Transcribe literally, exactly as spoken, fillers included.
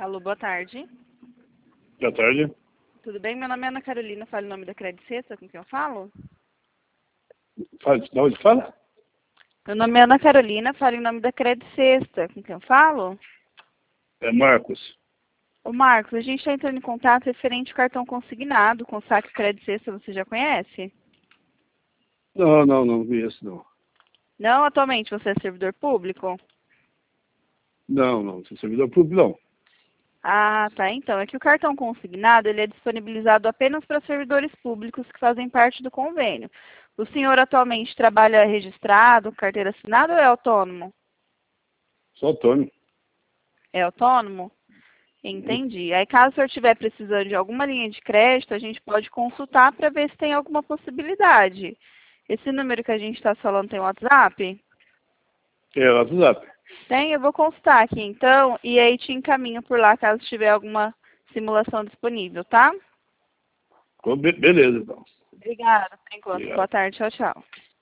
Alô, boa tarde. Boa tarde. Tudo bem? Meu nome é Ana Carolina, falo em nome da Credit Sexta, com quem eu falo? Fala, de onde fala? Meu nome é Ana Carolina, falo em nome da Credit Sexta, com quem eu falo? É Marcos. Ô Marcos, a gente está entrando em contato referente ao cartão consignado com o saque Credit Sexta, você já conhece? Não, não, não conheço, não. Não, atualmente você é servidor público? Não, não, sou servidor público, não. Ah, tá. Então, é que o cartão consignado ele é disponibilizado apenas para servidores públicos que fazem parte do convênio. O senhor atualmente trabalha registrado, carteira assinada ou é autônomo? Sou autônomo. É autônomo? Entendi. Aí, caso o senhor estiver precisando de alguma linha de crédito, a gente pode consultar para ver se tem alguma possibilidade. Esse número que a gente está falando tem WhatsApp? É WhatsApp. Tem? Eu vou consultar aqui então e aí te encaminho por lá caso tiver alguma simulação disponível, tá? Be- Beleza, então. Obrigada por enquanto. Obrigado. Boa tarde. Tchau, tchau.